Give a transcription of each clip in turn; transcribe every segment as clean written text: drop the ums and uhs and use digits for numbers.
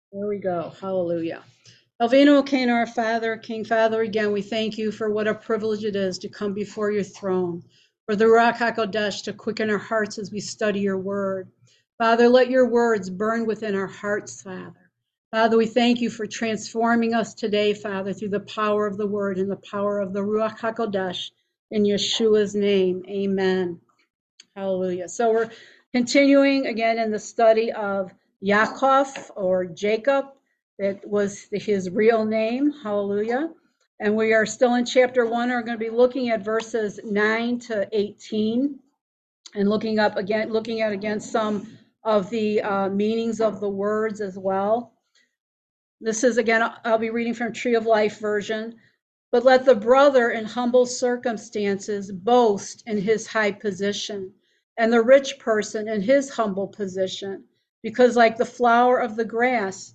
There we go. Hallelujah. Alvino, King, our Father, King Father, again, we thank you for what a privilege it is to come before your throne, for the Ruach HaKodesh to quicken our hearts as we study your word. Father, let your words burn within our hearts, Father. Father, we thank you for transforming us today, Father, through the power of the word and the power of the Ruach HaKodesh. In Yeshua's name, amen. Hallelujah. So we're continuing again in the study of Yaakov or Jacob. That was his real name. Hallelujah. And we are still in chapter 1. We're going to be looking at verses 9 to 18 and looking at again some of the meanings of the words as well. This is again, I'll be reading from Tree of Life version. But let the brother in humble circumstances boast in his high position, and the rich person in his humble position, because like the flower of the grass,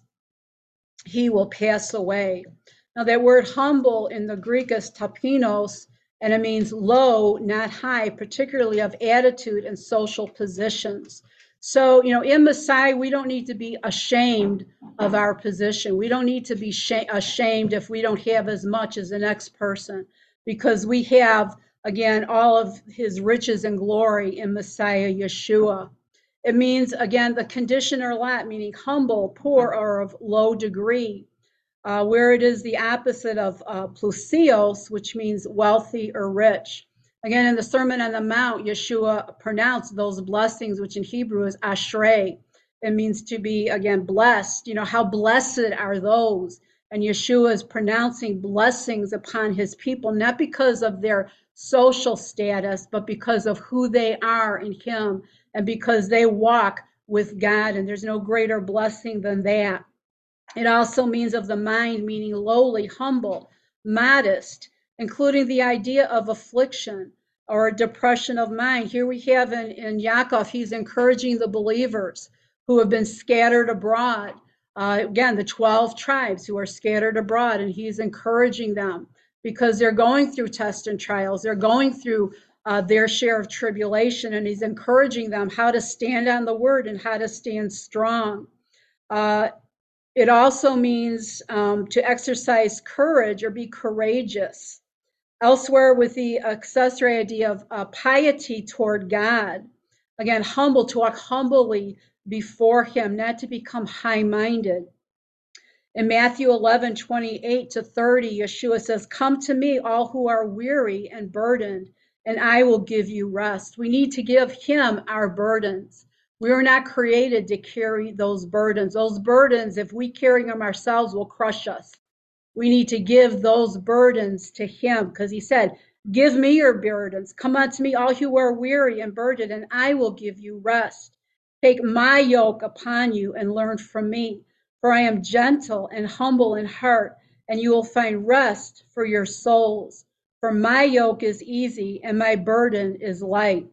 he will pass away. Now, that word humble in the Greek is tapinos, and it means low, not high, particularly of attitude and social positions. So, in Messiah, we don't need to be ashamed of our position. We don't need to be ashamed if we don't have as much as the next person, because we have, again, all of his riches and glory in Messiah Yeshua. It means, again, the condition or lot, meaning humble, poor, or of low degree, where it is the opposite of plusios, which means wealthy or rich. Again, in the Sermon on the Mount, Yeshua pronounced those blessings, which in Hebrew is ashrei. It means to be, again, blessed. How blessed are those? And Yeshua is pronouncing blessings upon his people, not because of their social status, but because of who they are in him and because they walk with God. And there's no greater blessing than that. It also means of the mind, meaning lowly, humble, modest, including the idea of affliction or depression of mind. Here we have in Yaakov, he's encouraging the believers who have been scattered abroad. Again, the 12 tribes who are scattered abroad, and he's encouraging them because they're going through tests and trials. They're going through their share of tribulation, and he's encouraging them how to stand on the word and how to stand strong. It also means to exercise courage or be courageous. Elsewhere, with the accessory idea of piety toward God, again, humble, to walk humbly before him, not to become high-minded. In Matthew 11:28-30, Yeshua says, "Come to me, all who are weary and burdened, and I will give you rest." We need to give him our burdens. We are not created to carry those burdens. Those burdens, if we carry them ourselves, will crush us. We need to give those burdens to him because he said, "Give me your burdens. Come unto me, all who are weary and burdened, and I will give you rest. Take my yoke upon you and learn from me, for I am gentle and humble in heart, and you will find rest for your souls. For my yoke is easy and my burden is light."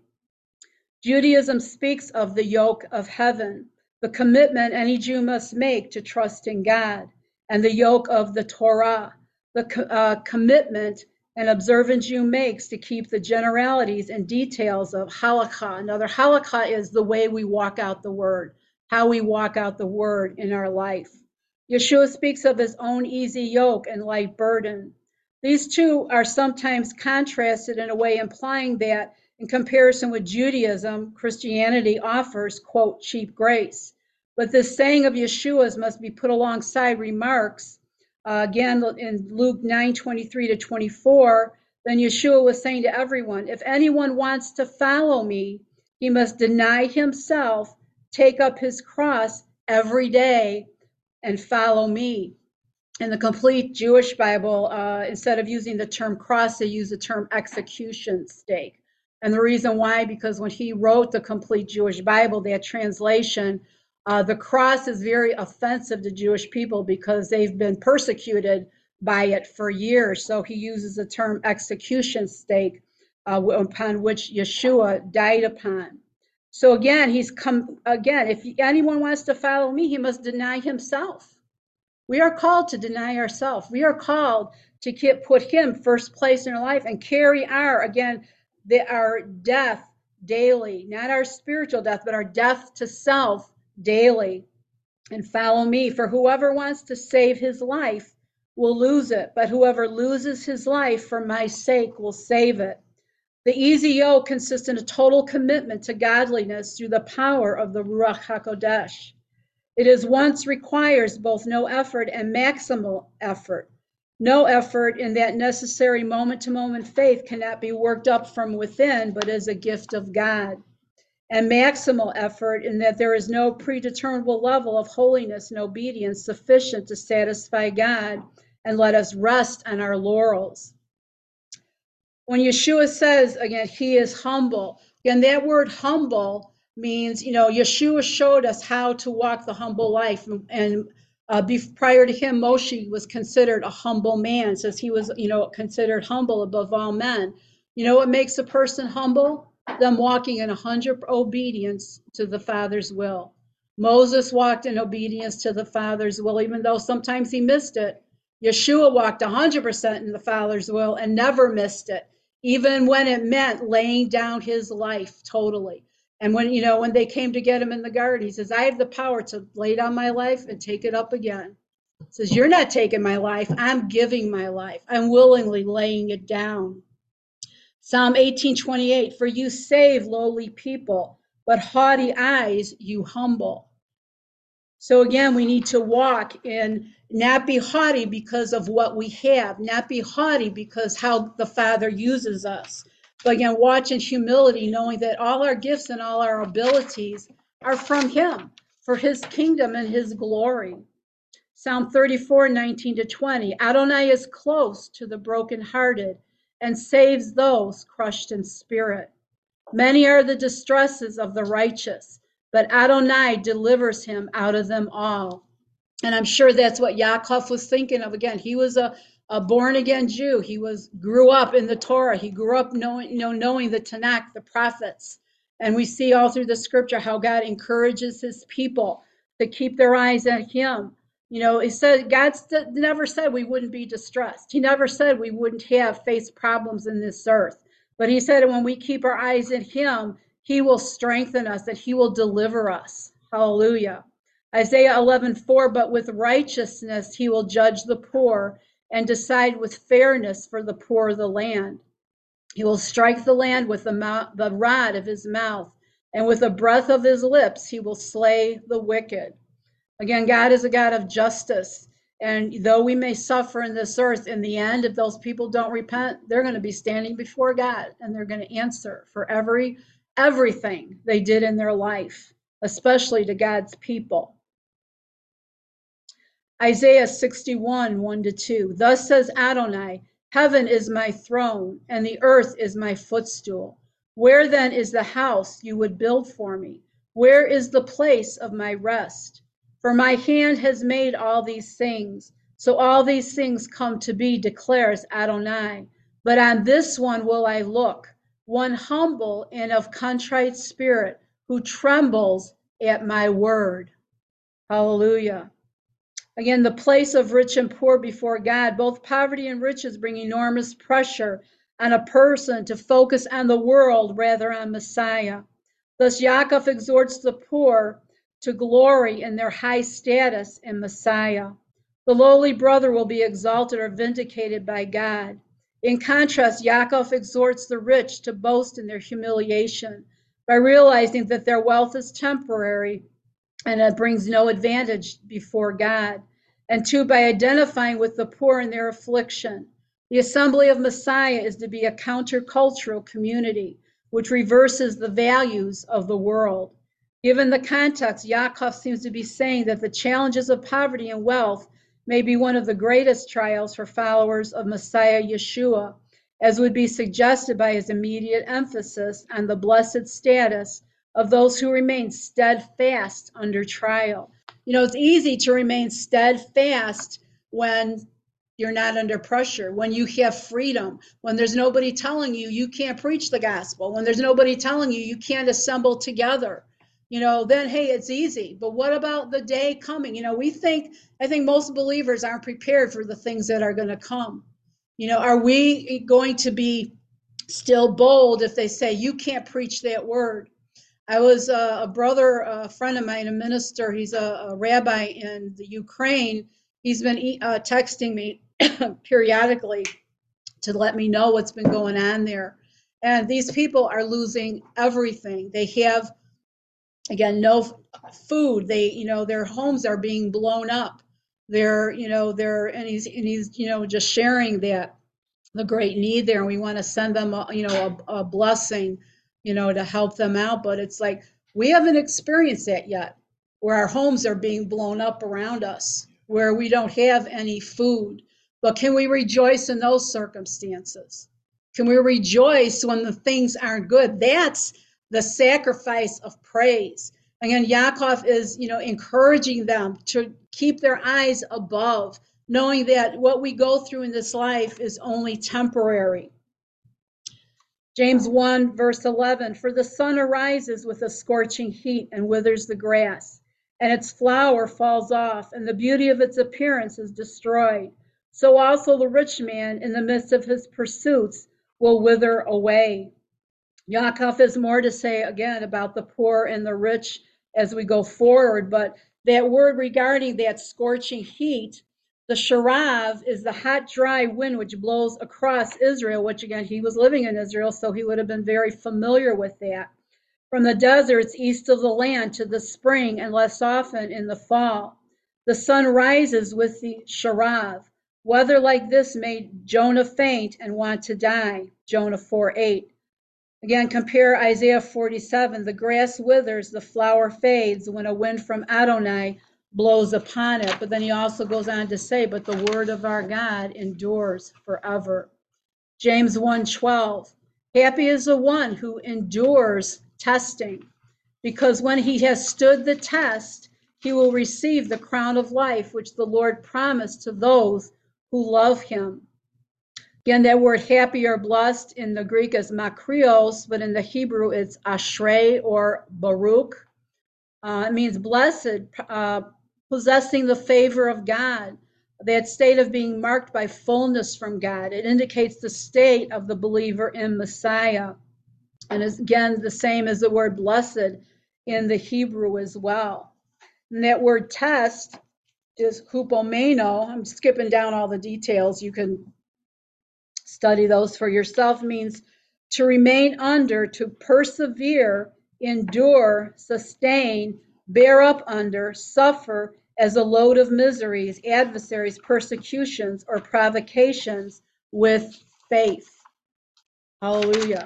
Judaism speaks of the yoke of heaven, the commitment any Jew must make to trust in God, and the yoke of the Torah, the commitment an observant Jew makes to keep the generalities and details of halakha. Another halakha is the way we walk out the word, how we walk out the word in our life. Yeshua speaks of his own easy yoke and light burden. These two are sometimes contrasted in a way implying that in comparison with Judaism, Christianity offers, quote, cheap grace. But this saying of Yeshua's must be put alongside remarks, again, in Luke 9:23-24, then Yeshua was saying to everyone, if anyone wants to follow me, he must deny himself, take up his cross every day, and follow me. In the complete Jewish Bible, instead of using the term cross, they use the term execution stake. And the reason why, because when he wrote the complete Jewish Bible, that translation, the cross is very offensive to Jewish people because they've been persecuted by it for years. So he uses the term execution stake, upon which Yeshua died upon. So again, if anyone wants to follow me, he must deny himself. We are called to deny ourselves. We are called to put him first place in our life and carry our death daily, not our spiritual death, but our death to self daily. and follow me. For whoever wants to save his life will lose it, but whoever loses his life for my sake will save it. The easy yoke consists in a total commitment to godliness through the power of the Ruach HaKodesh. It is once requires both no effort and maximal effort. No effort in that necessary moment-to-moment faith cannot be worked up from within, but is a gift of God. And maximal effort in that there is no predeterminable level of holiness and obedience sufficient to satisfy God and let us rest on our laurels. When Yeshua says, again, he is humble, again, that word humble means, Yeshua showed us how to walk the humble life. And prior to him, Moshe was considered a humble man, says he was, considered humble above all men. You know what makes a person humble? Them walking in 100% obedience to the Father's will. Moses walked in obedience to the Father's will, even though sometimes he missed it. Yeshua walked 100% in the Father's will and never missed it, even when it meant laying down his life totally. And when they came to get him in the garden, he says, I have the power to lay down my life and take it up again. He says, you're not taking my life, I'm giving my life. I'm willingly laying it down. Psalm 18:28, for you save lowly people, but haughty eyes you humble. So again, we need to walk in, not be haughty because of what we have, not be haughty because how the Father uses us. But again, watch in humility, knowing that all our gifts and all our abilities are from him for his kingdom and his glory. Psalm 34:19-20, Adonai is close to the brokenhearted and saves those crushed in spirit. Many are the distresses of the righteous, but Adonai delivers him out of them all. And I'm sure that's what Yaakov was thinking of. Again, he was a born-again Jew. He grew up in the Torah. He grew up knowing the Tanakh, the prophets. And we see all through the scripture how God encourages his people to keep their eyes on him. He said, God never said we wouldn't be distressed. He never said we wouldn't face problems in this earth. But he said when we keep our eyes in him, he will strengthen us, that he will deliver us. Hallelujah. Isaiah 11:4, but with righteousness he will judge the poor and decide with fairness for the poor of the land. He will strike the land with the rod of his mouth, and with the breath of his lips he will slay the wicked. Again, God is a God of justice. And though we may suffer in this earth, in the end, if those people don't repent, they're going to be standing before God and they're going to answer for everything they did in their life, especially to God's people. Isaiah 61:1-2. Thus says Adonai, heaven is my throne and the earth is my footstool. Where then is the house you would build for me? Where is the place of my rest? For my hand has made all these things. So all these things come to be, declares Adonai. But on this one will I look, one humble and of contrite spirit, who trembles at my word. Hallelujah. Again, the place of rich and poor before God, both poverty and riches bring enormous pressure on a person to focus on the world rather on Messiah. Thus, Yaakov exhorts the poor to glory in their high status in Messiah. The lowly brother will be exalted or vindicated by God. In contrast, Yaakov exhorts the rich to boast in their humiliation by realizing that their wealth is temporary and it brings no advantage before God. And two, by identifying with the poor in their affliction. The assembly of Messiah is to be a countercultural community, which reverses the values of the world. Given the context, Yaakov seems to be saying that the challenges of poverty and wealth may be one of the greatest trials for followers of Messiah Yeshua, as would be suggested by his immediate emphasis on the blessed status of those who remain steadfast under trial. It's easy to remain steadfast when you're not under pressure, when you have freedom, when there's nobody telling you you can't preach the gospel, when there's nobody telling you you can't assemble together. Then, hey, it's easy. But what about the day coming? I think most believers aren't prepared for the things that are going to come. Are we going to be still bold if they say you can't preach that word? I was a brother, a friend of mine, a minister. He's a rabbi in the Ukraine. He's been texting me periodically to let me know what's been going on there. And these people are losing everything. They have, again, no food. They, their homes are being blown up. And he's, just sharing that the great need there. And we want to send them, a blessing, to help them out. But it's like, we haven't experienced that yet, where our homes are being blown up around us, where we don't have any food. But can we rejoice in those circumstances? Can we rejoice when the things aren't good? That's the sacrifice of praise. Again, Yaakov is, encouraging them to keep their eyes above, knowing that what we go through in this life is only temporary. James 1, verse 11, for the sun arises with a scorching heat and withers the grass, and its flower falls off, and the beauty of its appearance is destroyed. So also the rich man in the midst of his pursuits will wither away. Yaakov has more to say again about the poor and the rich as we go forward, but that word regarding that scorching heat, the sharav, is the hot, dry wind which blows across Israel, which again, he was living in Israel, so he would have been very familiar with that. From the deserts east of the land to the spring, and less often in the fall. The sun rises with the sharav. Weather like this made Jonah faint and want to die. Jonah 4:8. Again, compare Isaiah 47. The grass withers, the flower fades when a wind from Adonai blows upon it. But then he also goes on to say, but the word of our God endures forever. James 1:12. Happy is the one who endures testing, because when he has stood the test, he will receive the crown of life, which the Lord promised to those who love him. Again, that word happy or blessed in the Greek is makrios, but in the Hebrew it's ashrei or baruch. It means blessed, possessing the favor of God, that state of being marked by fullness from God. It indicates the state of the believer in Messiah. And is again the same as the word blessed in the Hebrew as well. And that word test is hupomeno. I'm skipping down all the details. You can study those for yourself. Means to remain under, to persevere, endure, sustain, bear up under, suffer as a load of miseries, adversaries, persecutions, or provocations with faith. Hallelujah.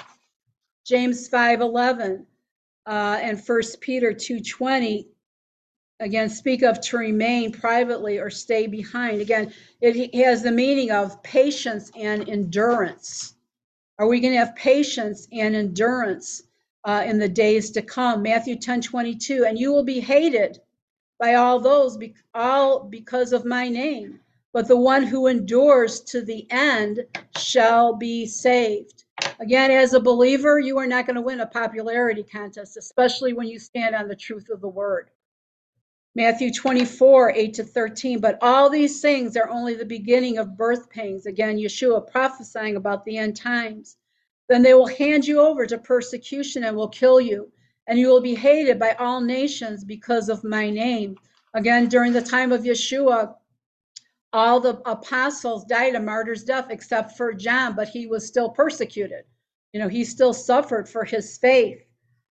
James 5:11 and 1 Peter 2:20 again speak of to remain privately or stay behind. Again, it has the meaning of patience and endurance. Are we going to have patience and endurance in the days to come? Matthew 10:22, and you will be hated by all those, all because of my name. But the one who endures to the end shall be saved. Again, as a believer, you are not going to win a popularity contest, especially when you stand on the truth of the word. Matthew 24:8-13, but all these things are only the beginning of birth pangs. Again, Yeshua prophesying about the end times. Then they will hand you over to persecution and will kill you, and you will be hated by all nations because of my name. Again, during the time of Yeshua, all the apostles died a martyr's death except for John, but he was still persecuted. He still suffered for his faith.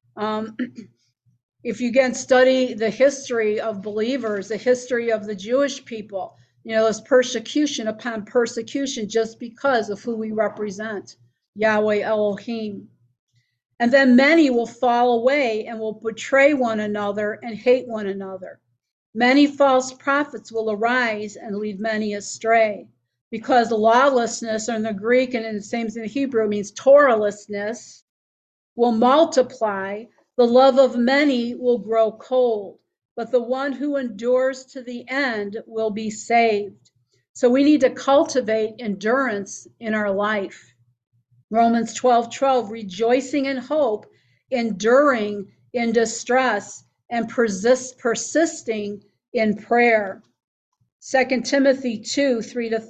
If you again study the history of believers, the history of the Jewish people, there's persecution upon persecution just because of who we represent, Yahweh Elohim. And then many will fall away and will betray one another and hate one another. Many false prophets will arise and lead many astray, because lawlessness in the Greek and in the same in the Hebrew means Torahlessness will multiply. The love of many will grow cold, but the one who endures to the end will be saved. So we need to cultivate endurance in our life. Romans 12:12, rejoicing in hope, enduring in distress, and persisting in prayer. 2 Timothy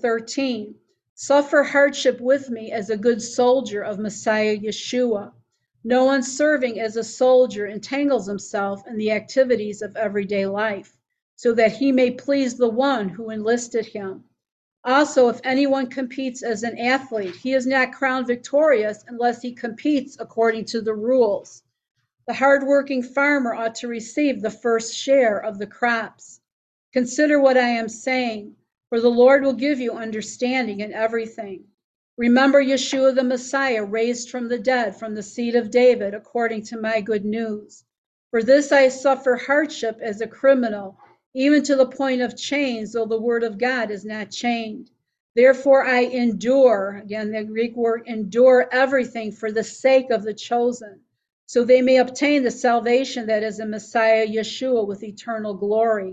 2:3-13, suffer hardship with me as a good soldier of Messiah Yeshua. No one serving as a soldier entangles himself in the activities of everyday life, so that he may please the one who enlisted him. Also, if anyone competes as an athlete, he is not crowned victorious unless he competes according to the rules. The hardworking farmer ought to receive the first share of the crops. Consider what I am saying, for the Lord will give you understanding in everything. Remember Yeshua the Messiah, raised from the dead, from the seed of David, according to my good news. For this I suffer hardship as a criminal, even to the point of chains, though the word of God is not chained. Therefore I endure, again, the Greek word endure, everything for the sake of the chosen, so they may obtain the salvation that is in Messiah Yeshua with eternal glory.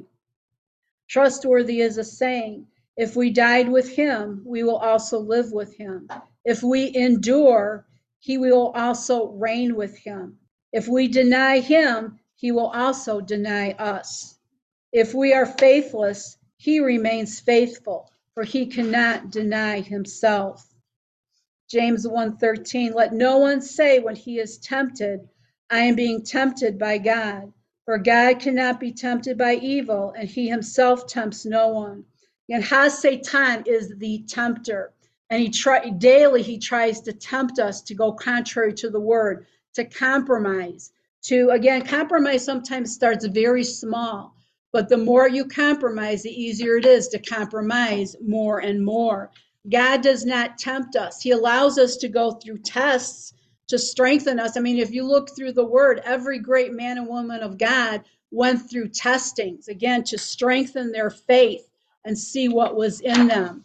Trustworthy is a saying, if we died with him, we will also live with him. If we endure, he will also reign with him. If we deny him, he will also deny us. If we are faithless, he remains faithful, for he cannot deny himself. James 1:13, let no one say when he is tempted, I am being tempted by God. For God cannot be tempted by evil, and he himself tempts no one. And Satan is the tempter. And daily he tries to tempt us to go contrary to the word, to compromise. Compromise sometimes starts very small, but the more you compromise, the easier it is to compromise more and more. God does not tempt us. He allows us to go through tests to strengthen us. I mean, if you look through the word, every great man and woman of God went through testings, again, to strengthen their faith and see what was in them.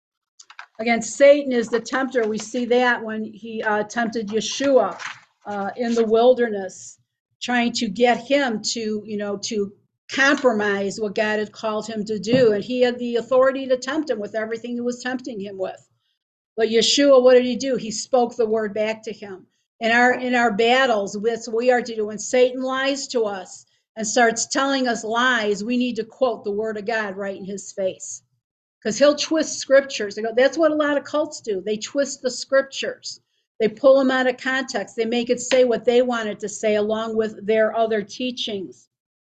Again, Satan is the tempter. We see that when he tempted Yeshua in the wilderness, trying to get him to compromise what God had called him to do. And he had the authority to tempt him with everything he was tempting him with. But Yeshua, what did he do? He spoke the word back to him. In our battles, that's what we are to do. When Satan lies to us and starts telling us lies, we need to quote the word of God right in his face. Because he'll twist scriptures. That's what a lot of cults do. They twist the scriptures. They pull them out of context. They make it say what they want it to say along with their other teachings.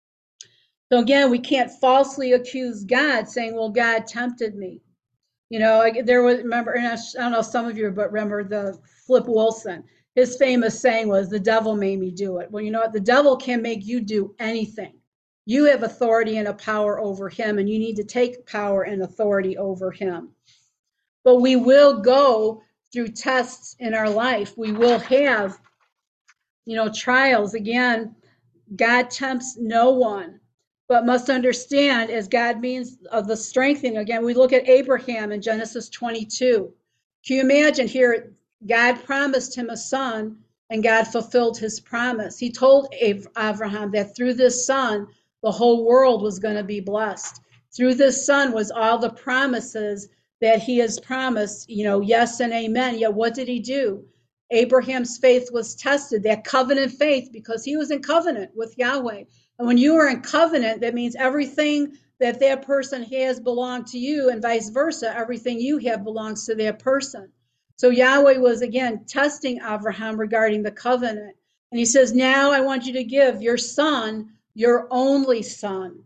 So again, we can't falsely accuse God saying, well, God tempted me. There was, remember, and I don't know some of you, but remember the Flip Wilson. His famous saying was, the devil made me do it. Well, you know what? The devil can't make you do anything. You have authority and a power over him, and you need to take power and authority over him. But we will go through tests in our life. We will have, trials. Again, God tempts no one, but must understand, as God means of the strengthening. Again, we look at Abraham in Genesis 22. Can you imagine here? God promised him a son, and God fulfilled his promise. He told Abraham that through this son, the whole world was going to be blessed. Through this son was all the promises that he has promised, yes and amen. Yet what did he do? Abraham's faith was tested, that covenant faith, because he was in covenant with Yahweh. And when you are in covenant, that means everything that that person has belonged to you, and vice versa. Everything you have belongs to that person. So Yahweh was, again, testing Abraham regarding the covenant. And he says, now I want you to give your son, your only son.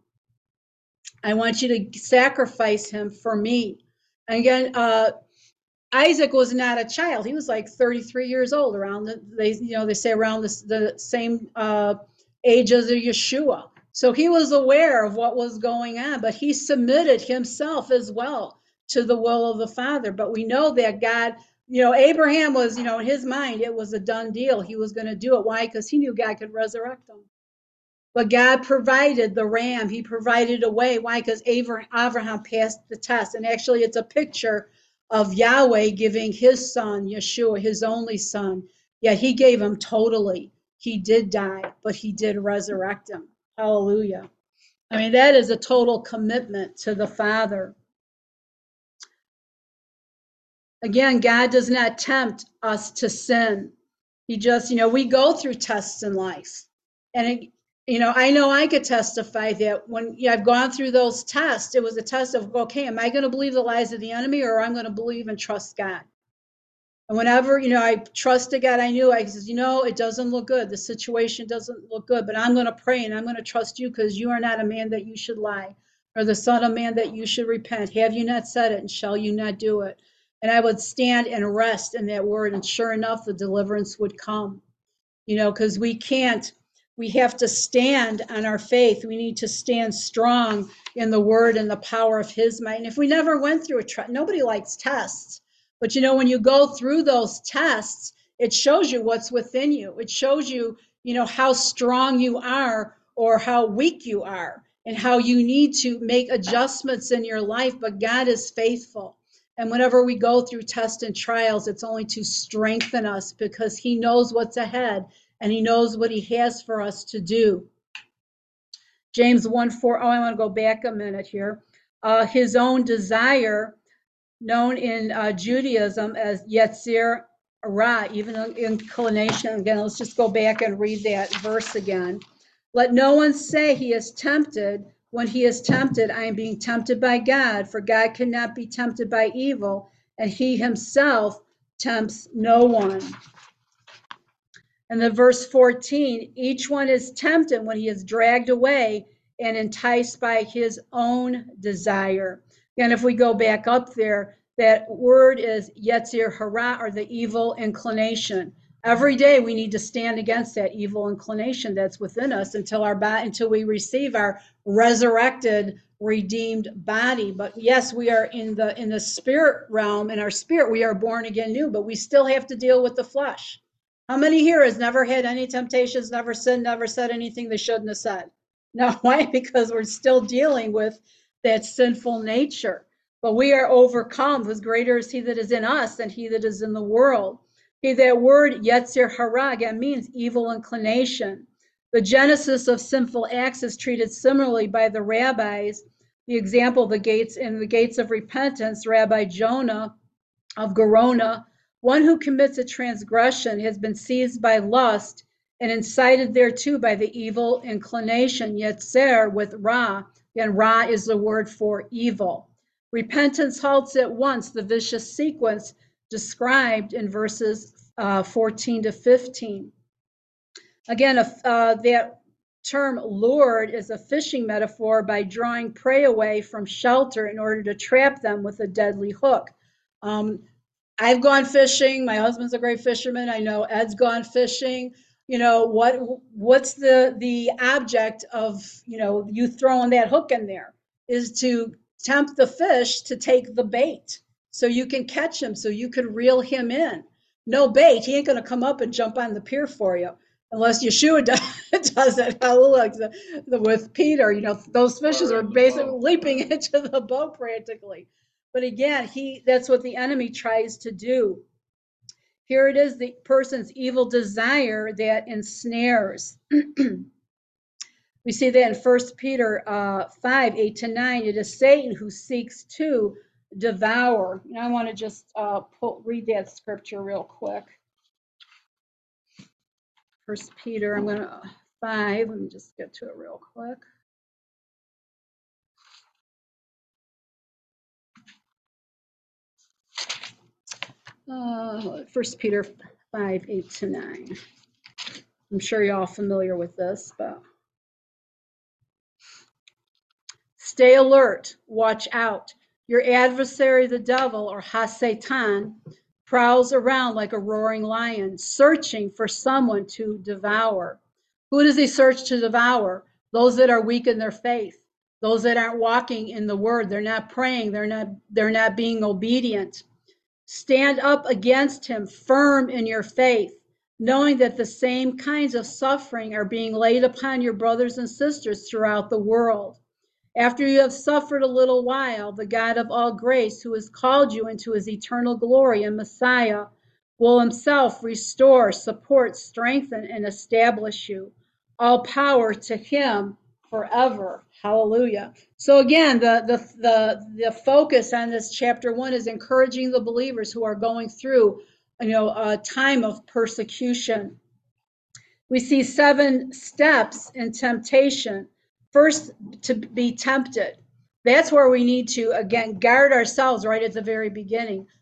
I want you to sacrifice him for me. And again, Isaac was not a child. He was like 33 years old, around they say around the same age as Yeshua. So he was aware of what was going on, but he submitted himself as well to the will of the Father. But we know that God, Abraham was, in his mind, it was a done deal. He was going to do it. Why? Because he knew God could resurrect him. But God provided the ram. He provided a way. Why? Because Abraham passed the test. And actually, it's a picture of Yahweh giving his son, Yeshua, his only son. Yeah, he gave him totally. He did die, but he did resurrect him. Hallelujah. I mean, that is a total commitment to the Father. Again, God does not tempt us to sin. He just, we go through tests in life. And I know I could testify that when I've gone through those tests, it was a test of, okay, am I going to believe the lies of the enemy, or I'm going to believe and trust God? And whenever, I trusted God, I said, it doesn't look good. The situation doesn't look good, but I'm going to pray and I'm going to trust you because you are not a man that you should lie, or the son of man that you should repent. Have you not said it, and shall you not do it? And I would stand and rest in that word. And sure enough, the deliverance would come, because we have to stand on our faith. We need to stand strong in the word and the power of his might. And if we never went through nobody likes tests, but when you go through those tests, it shows you what's within you. It shows you, how strong you are or how weak you are, and how you need to make adjustments in your life. But God is faithful. And whenever we go through tests and trials, it's only to strengthen us, because he knows what's ahead and he knows what he has for us to do. James 1:4. I want to go back a minute here. His own desire, known in Judaism as Yetzir Ra, even inclination. Again, let's just go back and read that verse again. Let no one say he is tempted when he is tempted. I am being tempted by God, for God cannot be tempted by evil, and he himself tempts no one. And then verse 14, each one is tempted when he is dragged away and enticed by his own desire. And if we go back up there, that word is Yetzir Hara, or the evil inclination. Every day we need to stand against that evil inclination that's within us until we receive our resurrected, redeemed body. But yes, we are in the spirit realm. In our spirit, we are born again new, but we still have to deal with the flesh. How many here has never had any temptations, never sinned, never said anything they shouldn't have said? No, why? Because we're still dealing with that sinful nature. But we are overcome, because greater is he that is in us than he that is in the world. Okay, that word Yetzir Hara again means evil inclination. The genesis of sinful acts is treated similarly by the rabbis. The example, the gates of repentance, Rabbi Jonah of Gerona, one who commits a transgression has been seized by lust and incited thereto by the evil inclination, Yetzer with Ra, and Ra is the word for evil. Repentance halts at once the vicious sequence described in verses 14 to 15. Again, that term lured is a fishing metaphor by drawing prey away from shelter in order to trap them with a deadly hook. I've gone fishing. My husband's a great fisherman. I know Ed's gone fishing. What's the object of, you throwing that hook in there is to tempt the fish to take the bait so you can catch him, so you can reel him in. No bait, he ain't going to come up and jump on the pier for you unless Yeshua does it. With Peter, those fishes are basically leaping into the boat practically. But again, that's what the enemy tries to do. Here it is, the person's evil desire that ensnares. We see that in 1 Peter 5, 8 to 9. It is Satan who seeks to devour. I want to just read that scripture real quick. 1 Peter, 5. Let me just get to it real quick. First Peter 5, 8 to 9. I'm sure you're all familiar with this, but stay alert, watch out. Your adversary, the devil, or Ha-Satan, prowls around like a roaring lion, searching for someone to devour. Who does he search to devour? Those that are weak in their faith, those that aren't walking in the word. They're not praying, they're not being obedient. Stand up against him, firm in your faith, knowing that the same kinds of suffering are being laid upon your brothers and sisters throughout the world. After you have suffered a little while, the God of all grace, who has called you into his eternal glory in Messiah, will himself restore, support, strengthen, and establish you. All power to him forever. Hallelujah. So again, the focus on this chapter 1 is encouraging the believers who are going through, a time of persecution. We see 7 steps in temptation. First, to be tempted. That's where we need to, again, guard ourselves right at the very beginning.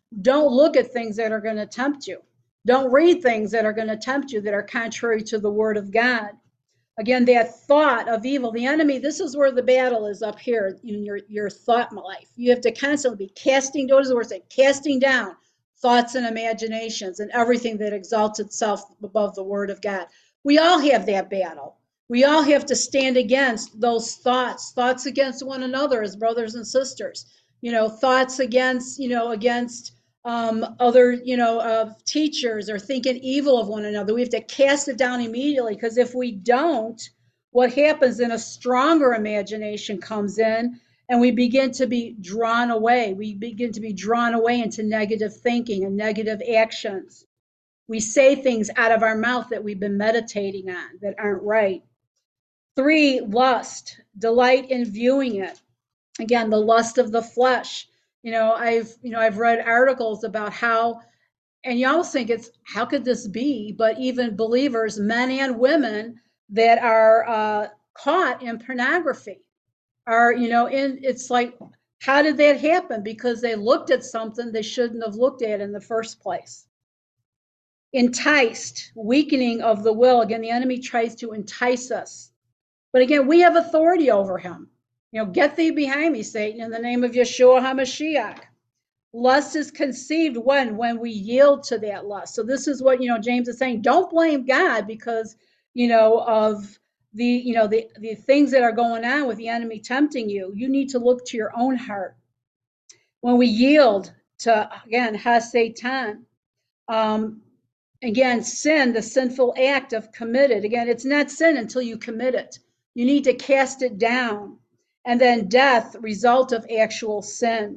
Don't look at things that are going to tempt you. Don't read things that are going to tempt you that are contrary to the word of God. Again, that thought of evil, the enemy, this is where the battle is up here in your thought life. You have to constantly be casting, what does the word say? Casting down thoughts and imaginations and everything that exalts itself above the word of God. We all have that battle. We all have to stand against those thoughts against one another as brothers and sisters. Thoughts against other, teachers, or thinking evil of one another. We have to cast it down immediately, because if we don't, what happens, then a stronger imagination comes in, and we begin to be drawn away. We begin to be drawn away into negative thinking and negative actions. We say things out of our mouth that we've been meditating on that aren't right. 3, lust, delight in viewing it. Again, the lust of the flesh. I've read articles about how, and you always think, it's how could this be? But even believers, men and women, that are caught in pornography are, it's like, how did that happen? Because they looked at something they shouldn't have looked at in the first place. Enticed, weakening of the will. Again, the enemy tries to entice us. But again, we have authority over him. Get thee behind me, Satan, in the name of Yeshua HaMashiach. Lust is conceived when we yield to that lust. So this is what, James is saying. Don't blame God because, of the things that are going on with the enemy tempting you. You need to look to your own heart. When we yield to, again, ha-satan, again, sin, the sinful act of committed. Again, it's not sin until you commit it. You need to cast it down. And then death, result of actual sin.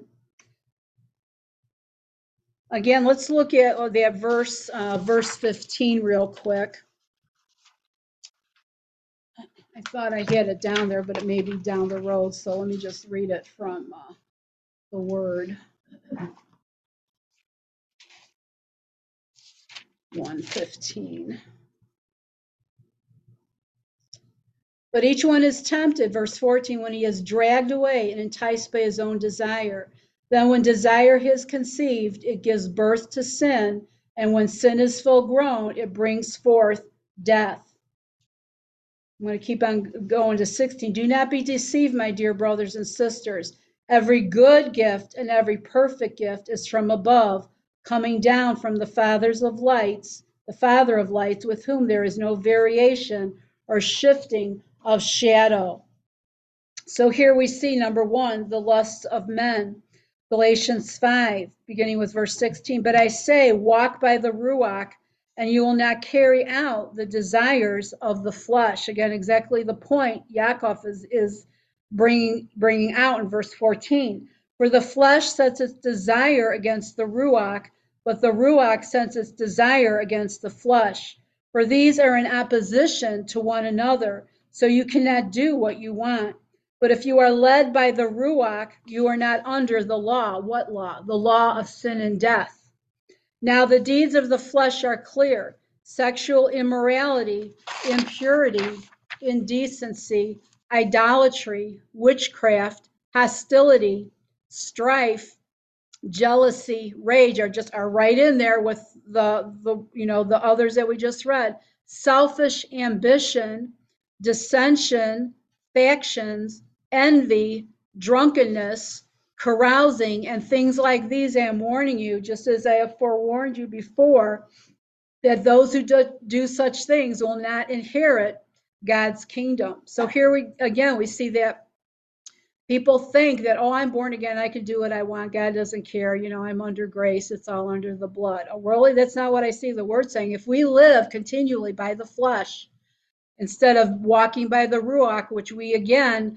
Again, let's look at that verse 15 real quick. I thought I had it down there, but it may be down the road. So let me just read it from the word. 1:15. But each one is tempted, verse 14, when he is dragged away and enticed by his own desire. Then when desire is conceived, it gives birth to sin. And when sin is full grown, it brings forth death. I'm going to keep on going to 16. Do not be deceived, my dear brothers and sisters. Every good gift and every perfect gift is from above, coming down from the Father of lights, with whom there is no variation or shifting of shadow. So here we see, number 1, the lusts of men. Galatians 5, beginning with verse 16. But I say, walk by the Ruach, and you will not carry out the desires of the flesh. Again, exactly the point Yaakov is bringing out in verse 14. For the flesh sets its desire against the Ruach, but the Ruach sets its desire against the flesh. For these are in opposition to one another, so you cannot do what you want. But if you are led by the Ruach, you are not under the law. What law? The law of sin and death. Now the deeds of the flesh are clear: sexual immorality, impurity, indecency, idolatry, witchcraft, hostility, strife, jealousy, rage are right in there with the others that we just read. Selfish ambition, dissension, factions, envy, drunkenness, carousing, and things like these. I am warning you, just as I have forewarned you before, that those who do such things will not inherit God's kingdom. So here we see that people think that, oh, I'm born again, I can do what I want, God doesn't care, I'm under grace, it's all under the blood. Oh, really? That's not what I see the word saying. If we live continually by the flesh instead of walking by the Ruach, which we again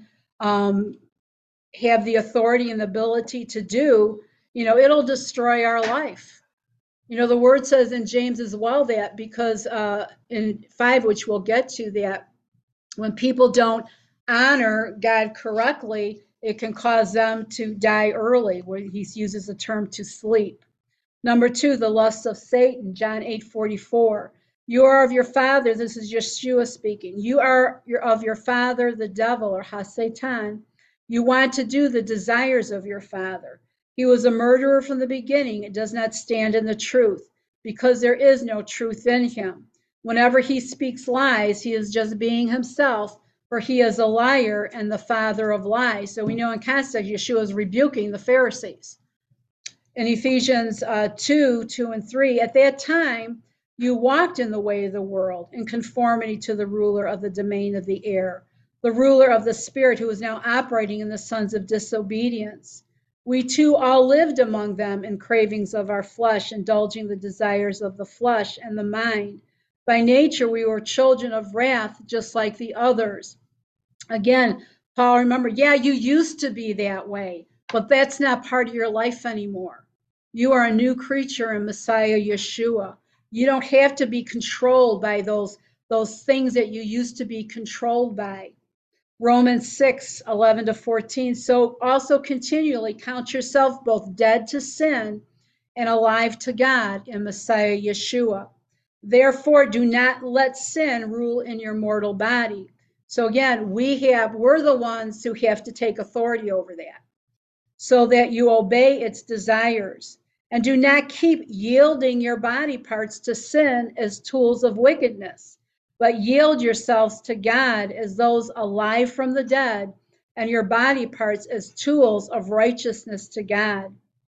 have the authority and the ability to do, it'll destroy our life. The word says in James as well that because in 5, which we'll get to, that when people don't honor God correctly, it can cause them to die early, where he uses the term to sleep. Number 2, the lusts of Satan, John 8:44. You are of your father, this is Yeshua speaking. You are of your father, the devil, or ha-satan. You want to do the desires of your father. He was a murderer from the beginning and does not stand in the truth, because there is no truth in him. Whenever he speaks lies, he is just being himself, for he is a liar and the father of lies. So we know in context, Yeshua is rebuking the Pharisees. In Ephesians 2 and 3, at that time, you walked in the way of the world in conformity to the ruler of the domain of the air, the ruler of the spirit who is now operating in the sons of disobedience. We too all lived among them in cravings of our flesh, indulging the desires of the flesh and the mind. By nature, we were children of wrath, just like the others. Again, Paul, remember, yeah, you used to be that way, but that's not part of your life anymore. You are a new creature in Messiah Yeshua. You don't have to be controlled by those things that you used to be controlled by. Romans 6:11-14. So also continually count yourself both dead to sin and alive to God in Messiah Yeshua. Therefore, do not let sin rule in your mortal body. So again, we're the ones who have to take authority over that, so that you obey its desires. And do not keep yielding your body parts to sin as tools of wickedness, but yield yourselves to God as those alive from the dead, and your body parts as tools of righteousness to God.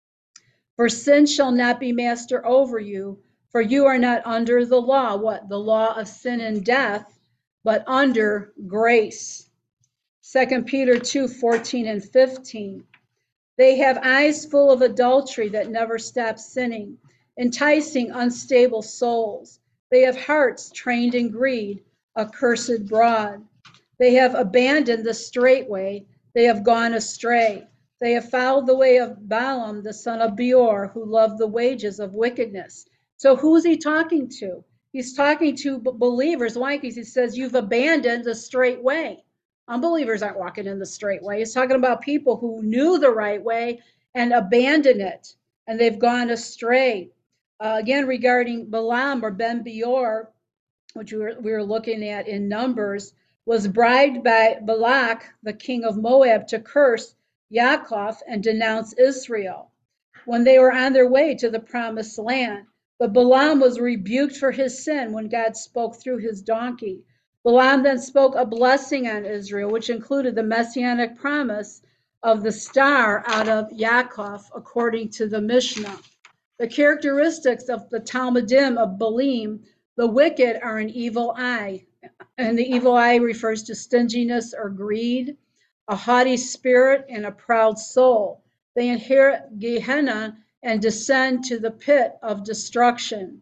For sin shall not be master over you, for you are not under the law. What? The law of sin and death, but under grace. 2 Peter 2:14-15. They have eyes full of adultery that never stop sinning, enticing unstable souls. They have hearts trained in greed, accursed broad. They have abandoned the straight way. They have gone astray. They have followed the way of Balaam, the son of Beor, who loved the wages of wickedness. So who's he talking to? He's talking to believers. Why? Because he says, you've abandoned the straight way. Unbelievers aren't walking in the straight way. He's talking about people who knew the right way and abandoned it, and they've gone astray. Again, regarding Balaam or Ben Beor, which we were looking at in Numbers, was bribed by Balak, the king of Moab, to curse Yaakov and denounce Israel when they were on their way to the promised land. But Balaam was rebuked for his sin when God spoke through his donkey. Balaam then spoke a blessing on Israel, which included the messianic promise of the star out of Yaakov, according to the Mishnah. The characteristics of the Talmudim of Balaam: the wicked are an evil eye, and the evil eye refers to stinginess or greed, a haughty spirit, and a proud soul. They inherit Gehenna and descend to the pit of destruction.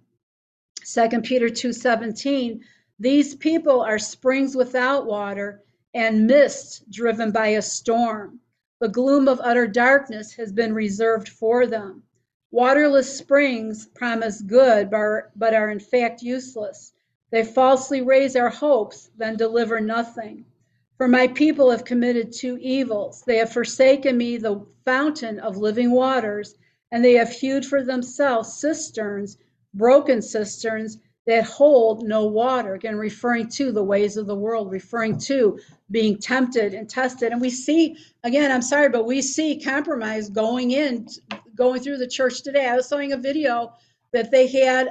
2 Peter 2:17, these people are springs without water and mists driven by a storm. The gloom of utter darkness has been reserved for them. Waterless springs promise good, but are in fact useless. They falsely raise our hopes, then deliver nothing. For my people have committed two evils. They have forsaken me, the fountain of living waters, and they have hewed for themselves cisterns, broken cisterns that hold no water. Again, referring to the ways of the world, referring to being tempted and tested. And we see, again, I'm sorry, but we see compromise going through the church today. I was showing a video that they had,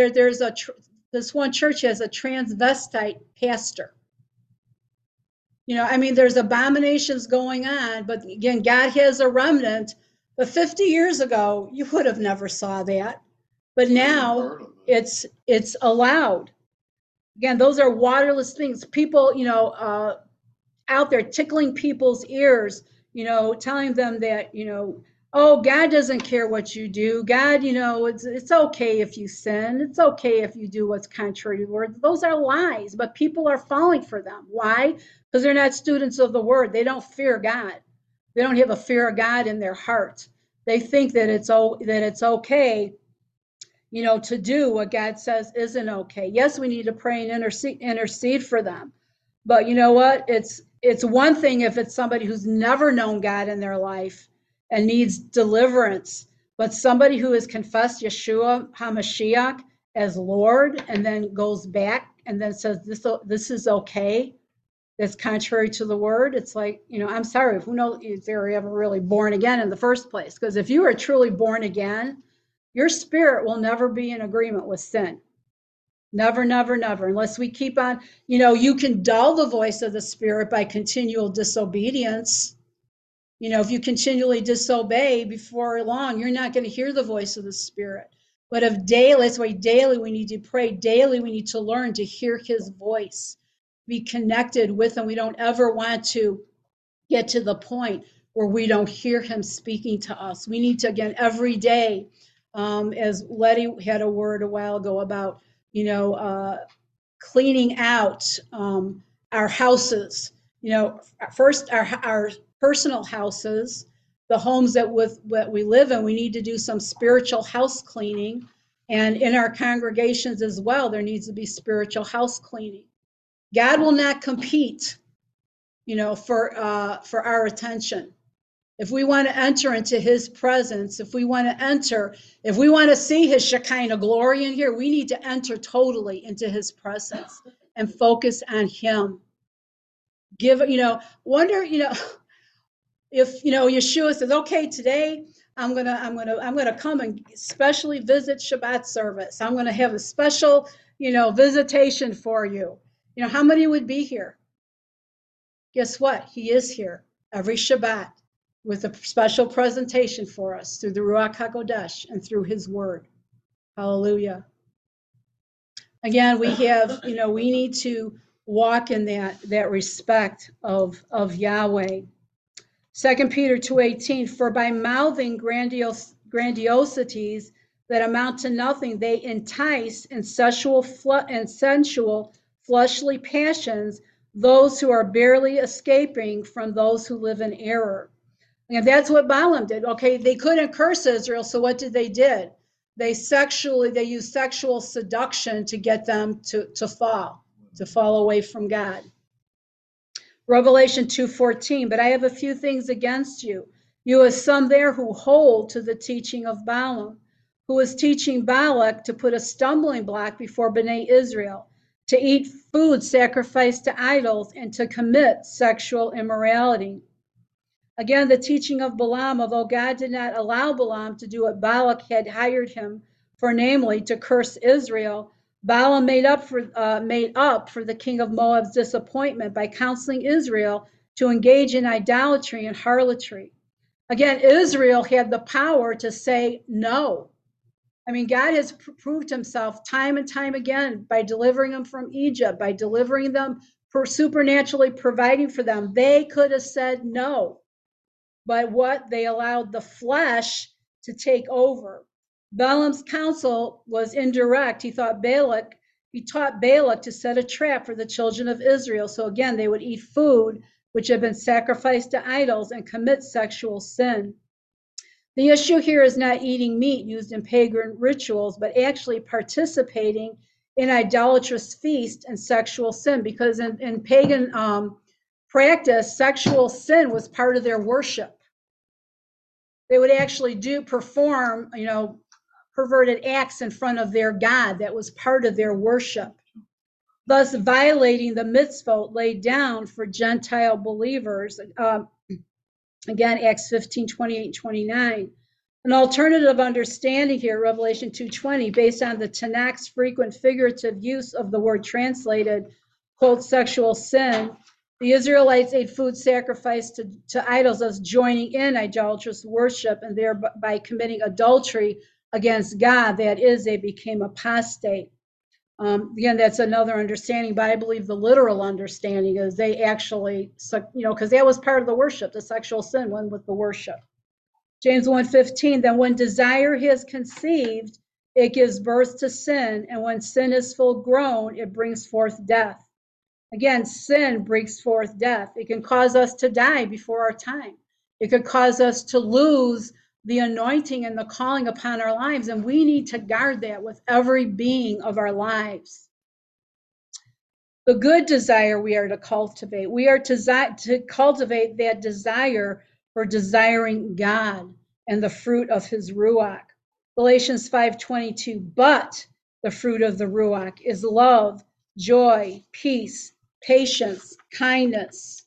this one church has a transvestite pastor. There's abominations going on, but again, God has a remnant. But 50 years ago, you would have never saw that. But now it's allowed. Again, those are waterless things. People, out there tickling people's ears, telling them that, oh, God doesn't care what you do. God, it's okay if you sin. It's okay if you do what's contrary to the word. Those are lies, but people are falling for them. Why? Because they're not students of the word. They don't fear God. They don't have a fear of God in their heart. They think that it's okay, to do what God says isn't okay. Yes, we need to pray and intercede for them. But you know what? It's one thing if it's somebody who's never known God in their life and needs deliverance, but somebody who has confessed Yeshua HaMashiach as Lord and then goes back and then says this is okay. that's contrary to the word, it's like, I'm sorry, who knows if they were ever really born again in the first place? Because if you are truly born again, your spirit will never be in agreement with sin. Never, never, never, unless we keep on, you can dull the voice of the spirit by continual disobedience. If you continually disobey, before long, you're not going to hear the voice of the spirit. But if daily, that's why daily we need to pray. Daily we need to learn to hear his voice, be connected with him. We don't ever want to get to the point where we don't hear him speaking to us. We need to, again, every day, as Letty had a word a while ago about, cleaning out our houses. First our personal houses, the homes that we live in. We need to do some spiritual house cleaning, and in our congregations as well, there needs to be spiritual house cleaning. God will not compete, for our attention. If we want to enter into his presence, if we want to see his Shekinah glory in here, we need to enter totally into his presence and focus on him. Wonder, if, Yeshua says, okay, today I'm going to come and specially visit Shabbat service. I'm going to have a special, visitation for you. How many would be here? Guess what? He is here every Shabbat with a special presentation for us through the Ruach HaKodesh and through his word. Hallelujah. Again, we have, we need to walk in that respect of Yahweh. 2 Peter 2:18, for by mouthing grandiosities that amount to nothing, they entice in sensual fleshly passions those who are barely escaping from those who live in error. And that's what Balaam did. Okay, they couldn't curse Israel, so what did they did? They used sexual seduction to get them to fall away from God. Revelation 2:14, but I have a few things against you. You have some there who hold to the teaching of Balaam, who is teaching Balak to put a stumbling block before Bnei Israel, to eat food sacrificed to idols, and to commit sexual immorality. Again, the teaching of Balaam, although God did not allow Balaam to do what Balak had hired him for, namely to curse Israel, Balaam made up for the king of Moab's disappointment by counseling Israel to engage in idolatry and harlotry. Again, Israel had the power to say no. I mean, God has proved himself time and time again by delivering them from Egypt, by delivering them, for supernaturally providing for them. They could have said no. But what? They allowed the flesh to take over. Balaam's counsel was indirect. He taught Balak to set a trap for the children of Israel. So again, they would eat food which had been sacrificed to idols and commit sexual sin. The issue here is not eating meat used in pagan rituals, but actually participating in idolatrous feast and sexual sin, because in pagan practice, sexual sin was part of their worship. They would actually perform, perverted acts in front of their God. That was part of their worship, thus violating the mitzvot laid down for Gentile believers. Again, Acts 15:28-29. An alternative understanding here, Revelation 2:20, based on the Tanakh's frequent figurative use of the word translated, quote, sexual sin. The Israelites ate food sacrificed to idols, thus joining in idolatrous worship and thereby committing adultery against God. That is, they became apostate. Again, that's another understanding, but I believe the literal understanding is they actually, because that was part of the worship, the sexual sin went with the worship. James 1:15, then when desire is conceived, it gives birth to sin, and when sin is full grown, it brings forth death. Again, sin brings forth death. It can cause us to die before our time. It could cause us to lose the anointing and the calling upon our lives, and we need to guard that with every being of our lives. The good desire we are to cultivate. We are to cultivate that desire for desiring God and the fruit of his Ruach. Galatians 5:22, but the fruit of the Ruach is love, joy, peace, patience, kindness,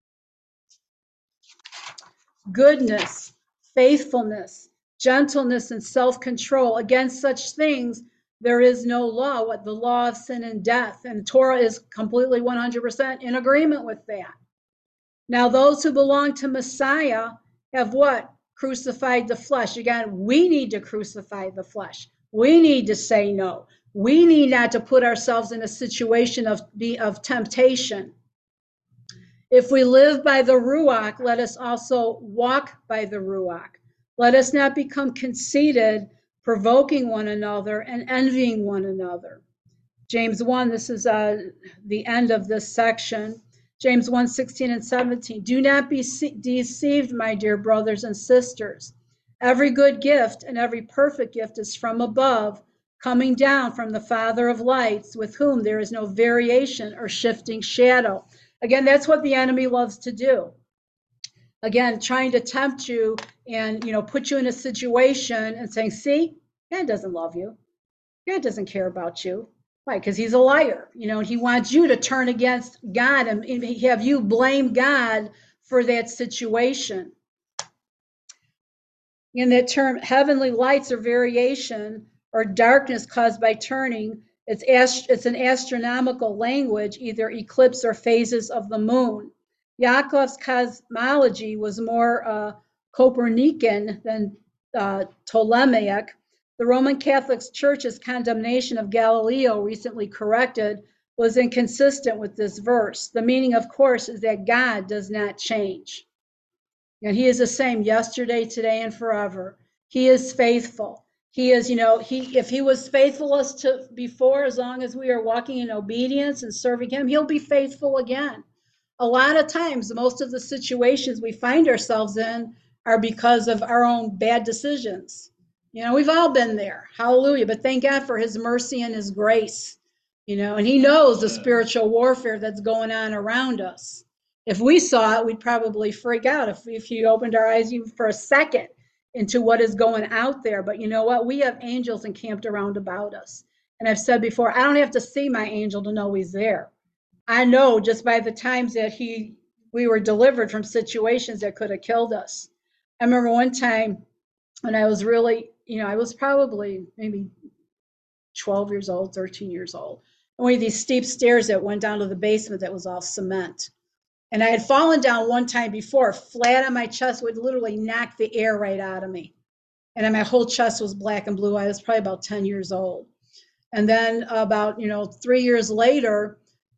goodness, faithfulness, gentleness, and self-control. Against such things, there is no law, what the law of sin and death. And Torah is completely 100% in agreement with that. Now, those who belong to Messiah have what? Crucified the flesh. Again, we need to crucify the flesh. We need to say no. We need not to put ourselves in a situation of temptation. If we live by the Ruach, let us also walk by the Ruach. Let us not become conceited, provoking one another and envying one another. James 1, this is the end of this section. James 1, 16 and 17. Do not be deceived, my dear brothers and sisters. Every good gift and every perfect gift is from above, coming down from the Father of lights, with whom there is no variation or shifting shadow. Again, that's what the enemy loves to do. Again, trying to tempt you and put you in a situation and saying, see, God doesn't love you. God doesn't care about you. Why? Because he's a liar. He wants you to turn against God and have you blame God for that situation. In that term, heavenly lights or variation or darkness caused by turning, it's an astronomical language, either eclipse or phases of the moon. Yaakov's cosmology was more Copernican than Ptolemaic. The Roman Catholic Church's condemnation of Galileo, recently corrected, was inconsistent with this verse. The meaning, of course, is that God does not change. And he is the same yesterday, today, and forever. He is faithful. He is, if he was faithful us to before, as long as we are walking in obedience and serving him, he'll be faithful again. A lot of times, most of the situations we find ourselves in are because of our own bad decisions. We've all been there. Hallelujah. But thank God for his mercy and his grace. And he knows the spiritual warfare that's going on around us. If we saw it, we'd probably freak out if you opened our eyes even for a second into what is going out there. But you know what? We have angels encamped around about us. And I've said before, I don't have to see my angel to know he's there. I know just by the times that we were delivered from situations that could have killed us. I remember one time when I was really, I was probably maybe 12 years old, 13 years old. And we had these steep stairs that went down to the basement that was all cement. And I had fallen down one time before, flat on my chest, would literally knock the air right out of me. And then my whole chest was black and blue. I was probably about 10 years old. And then about, 3 years later,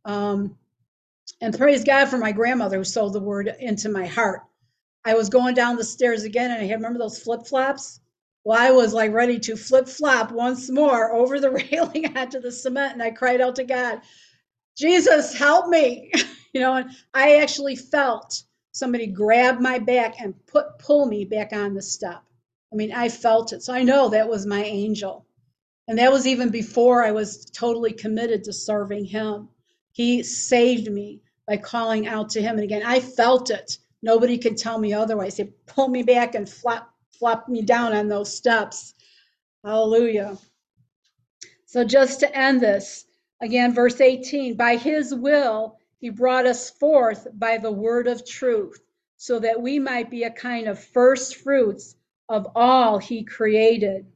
and praise God for my grandmother who sewed the word into my heart. I was going down the stairs again, and I had, remember those flip-flops? Well, I was like ready to flip-flop once more over the railing onto the cement, and I cried out to God, Jesus, help me. And I actually felt somebody grab my back and pull me back on the step. I felt it. So I know that was my angel. And that was even before I was totally committed to serving him. He saved me by calling out to him. And again, I felt it. Nobody can tell me otherwise. He pulled me back and flopped me down on those steps. Hallelujah. So just to end this, again, verse 18, by his will, he brought us forth by the word of truth, so that we might be a kind of first fruits of all he created.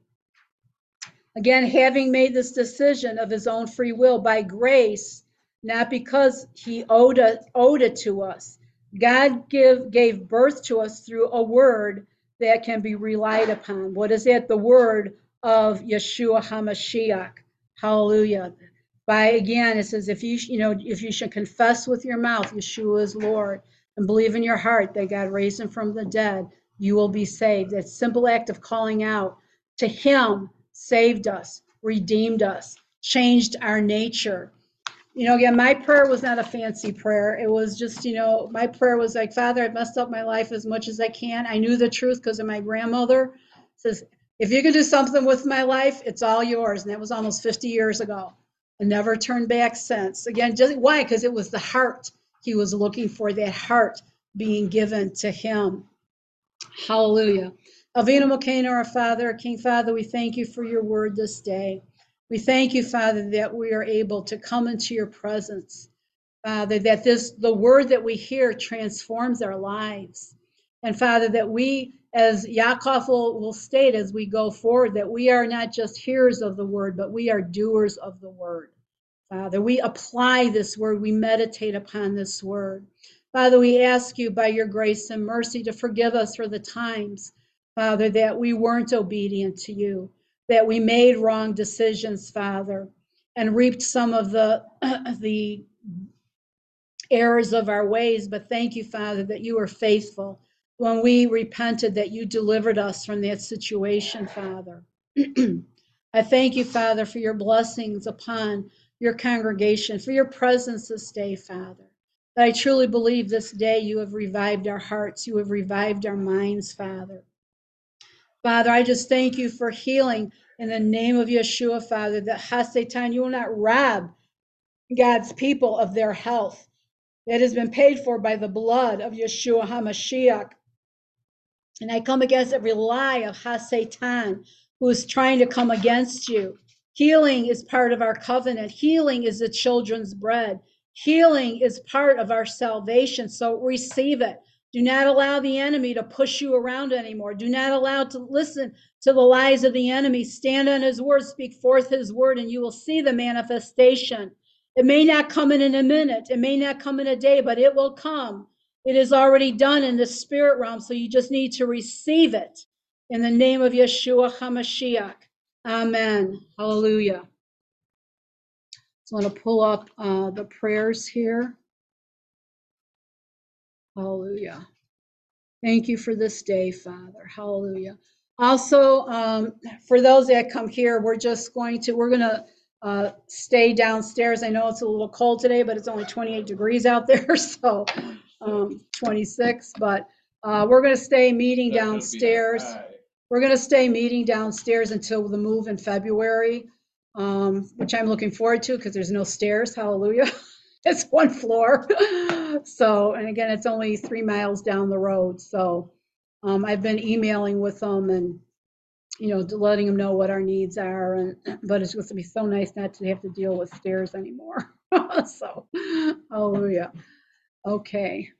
Again, having made this decision of his own free will by grace, not because he owed it to us. God gave birth to us through a word that can be relied upon. What is that? The word of Yeshua HaMashiach. Hallelujah. Again, it says, if you should confess with your mouth Yeshua is Lord and believe in your heart that God raised him from the dead, you will be saved. That simple act of calling out to him saved us, redeemed us, changed our nature. Again, my prayer was not a fancy prayer. It was just, my prayer was like, Father, I've messed up my life as much as I can. I knew the truth because of my grandmother. Says, if you can do something with my life, it's all yours. And that was almost 50 years ago. I never turned back since. Again, just why? Because it was the heart he was looking for, that heart being given to him. Hallelujah. Avinu Malkeinu, our Father, King Father, we thank you for your word this day. We thank you, Father, that we are able to come into your presence. Father, that the word that we hear transforms our lives. And Father, that we, as Yaakov will state as we go forward, that we are not just hearers of the word, but we are doers of the word. Father, we apply this word, we meditate upon this word. Father, we ask you by your grace and mercy to forgive us for the times, Father, that we weren't obedient to you, that we made wrong decisions, Father, and reaped some of the errors of our ways. But thank you, Father, that you are faithful. When we repented, that you delivered us from that situation, Father. I thank you, Father, for your blessings upon your congregation, for your presence this day, Father. That I truly believe this day you have revived our hearts, you have revived our minds, Father. Father, I just thank you for healing in the name of Yeshua, Father, that Hasatan, you will not rob God's people of their health that has been paid for by the blood of Yeshua HaMashiach. And I come against every lie of Hasatan who is trying to come against you. Healing is part of our covenant. Healing is the children's bread. Healing is part of our salvation. So receive it. Do not allow the enemy to push you around anymore. Do not allow to listen to the lies of the enemy. Stand on his word, speak forth his word, and you will see the manifestation. It may not come in a minute. It may not come in a day, but it will come. It is already done in the spirit realm, so you just need to receive it in the name of Yeshua HaMashiach. Amen. Hallelujah. So I want to pull up the prayers here. Hallelujah. Thank you for this day, Father. Hallelujah. Also, for those that come here, we're going to stay downstairs. I know it's a little cold today, but it's only 28 degrees out there, so 26. But we're going to stay meeting downstairs. We're going to stay meeting downstairs until the move in February, which I'm looking forward to because there's no stairs. Hallelujah. It's one floor. So, and again, it's only 3 miles down the road. So I've been emailing with them and, letting them know what our needs are. But it's going to be so nice not to have to deal with stairs anymore. So, hallelujah. Okay.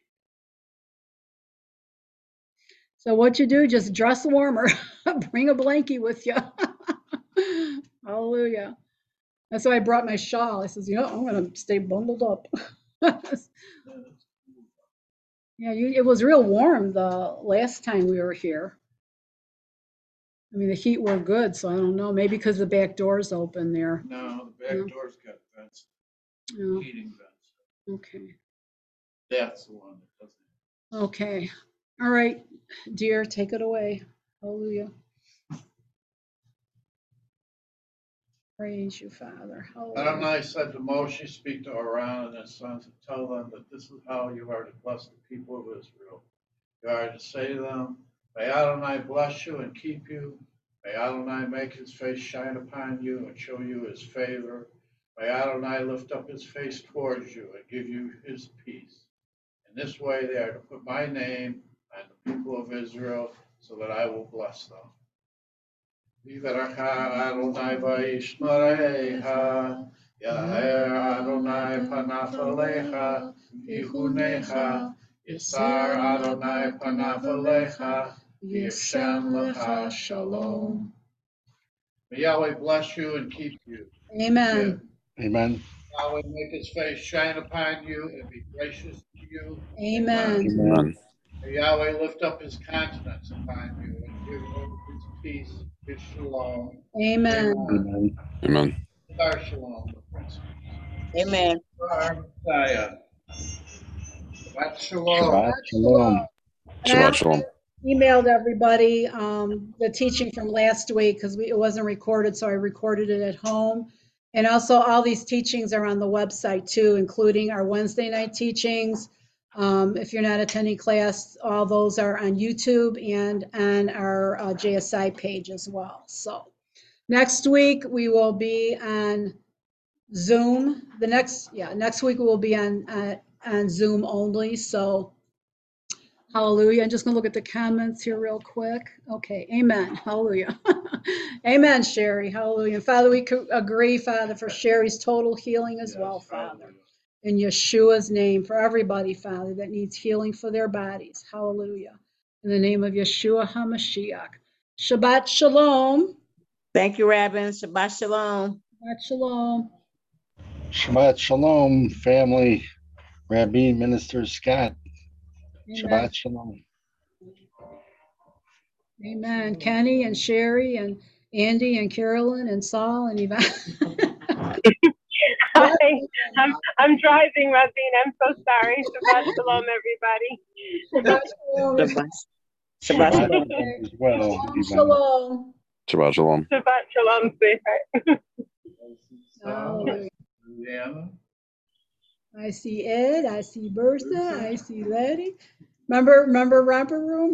So what you do, just dress warmer. Bring a blankie with you. Hallelujah. That's why I brought my shawl. I says, I'm going to stay bundled up. Yeah, it was real warm the last time we were here. I mean, the heat were good, so I don't know. Maybe because the back door's open there. No, the back door's got vents, Yeah. heating vents. Okay. That's the one that doesn't. Okay. All right, dear, take it away. Hallelujah. Praise you, Father. Hallelujah. Adonai said to Moshe, speak to Aaron and his sons and tell them that this is how you are to bless the people of Israel. You are to say to them, may Adonai bless you and keep you. May Adonai make his face shine upon you and show you his favor. May Adonai lift up his face towards you and give you his peace. In this way they are to put my name on the people of Israel so that I will bless them. Viveracha Adonai v'yishmerecha, Yaher Adonai panav alecha, v'yichunecha, Yisar Adonai panav alecha, v'yishem lecha shalom. May Yahweh bless you and keep you. Amen. Amen. Yahweh make his face shine upon you and be gracious to you. Amen. Amen. May Yahweh lift up his countenance upon you and give you his peace, his shalom. Amen. Amen. Amen. Star shalom, the prince. Amen. Our Messiah. Shabbat shalom. Shabbat shalom. And I Shabbat also shalom. emailed everybody the teaching from last week because it wasn't recorded, so I recorded it at home. And also, all these teachings are on the website too, including our Wednesday night teachings. If you're not attending class, all those are on YouTube and on our JSI page as well. So next week we will be on Zoom. Next week we will be on Zoom only. So. Hallelujah. I'm just going to look at the comments here real quick. Okay. Amen. Hallelujah. Amen, Sherry. Hallelujah. And Father, we agree, Father, for Sherry's total healing as well, Father. in Yeshua's name for everybody, Father, that needs healing for their bodies. Hallelujah. In the name of Yeshua HaMashiach. Shabbat Shalom. Thank you, Rabbi. Shabbat Shalom. Shabbat Shalom. Shabbat Shalom, family. Rabbi Minister Scott. Amen. Shabbat Shalom. Amen. Kenny and Sherry and Andy and Carolyn and Saul and Yvonne. Hi, I'm driving, Rabin. I'm so sorry. Shabbat shalom, everybody. Shabbat Shalom. Shabbat Shabbat Shalom. Shalom as well. Shalom, Yvonne. Shalom. Shabbat Shalom. Shabbat shalom, sweetheart. Hallelujah. Deanna? I see Ed, I see Bertha, I see Letty. Remember Romper Room?